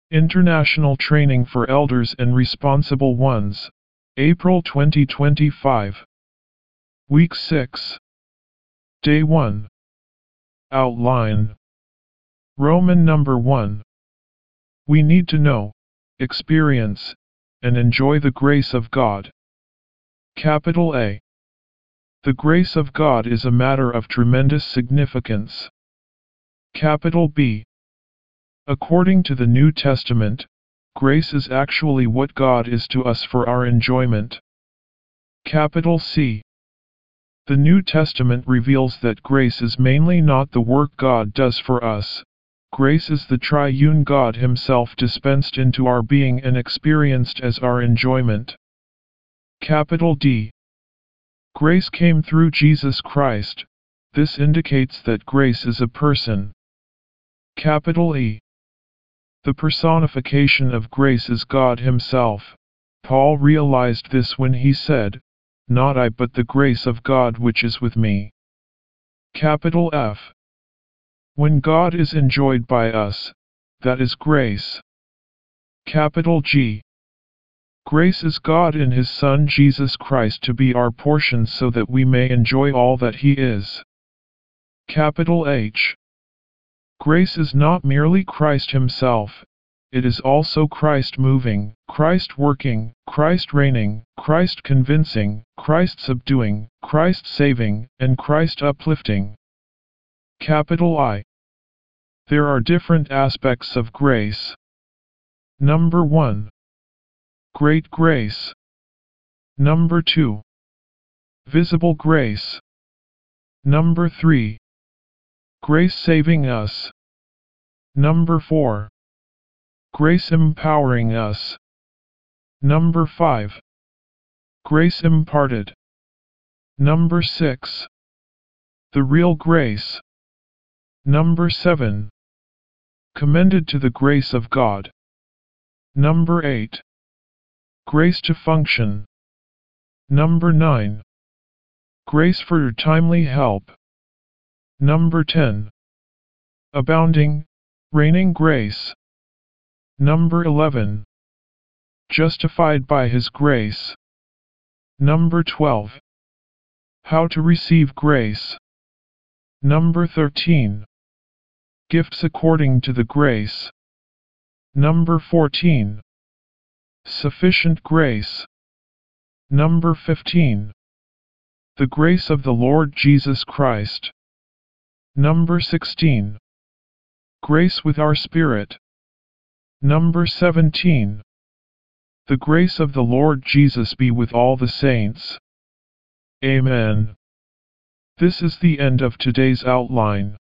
International Training for Elders and Responsible Ones, April 2025. Week 6. Day 1. Outline. Roman number 1. We need to know, experience, and enjoy the grace of God. Capital A. The grace of God is a matter of tremendous significance. Capital B. According to the New Testament, grace is actually what God is to us for our enjoyment. Capital C. The New Testament reveals that grace is mainly not the work God does for us. Grace is the triune God Himself dispensed into our being and experienced as our enjoyment. Capital D. Grace came through Jesus Christ. This indicates that grace is a person. Capital E. The personification of grace is God Himself. Paul realized this when he said, "Not I but the grace of God which is with me." Capital F. When God is enjoyed by us, that is grace. Capital G. Grace is God in His Son Jesus Christ to be our portion so that we may enjoy all that He is. Capital H. Grace is not merely Christ Himself, it is also Christ moving, Christ working, Christ reigning, Christ convincing, Christ subduing, Christ saving, and Christ uplifting. Capital I. There are different aspects of grace. Number 1. Great grace. Number 2. Visible grace. Number 3. Grace saving us. Number 4. Grace empowering us. Number 5. Grace imparted. Number 6. The real grace. Number 7. Commended to the grace of God. Number 8. Grace to function. Number 9. Grace for timely help. Number 10. Abounding, reigning grace. Number 11. Justified by His grace. Number 12. How to receive grace. Number 13. Gifts according to the grace. Number 14. Sufficient grace. Number 15. The grace of the Lord Jesus Christ. Number 16. Grace with our spirit. Number 17. The grace of the Lord Jesus be with all the saints. Amen. This is the end of today's outline.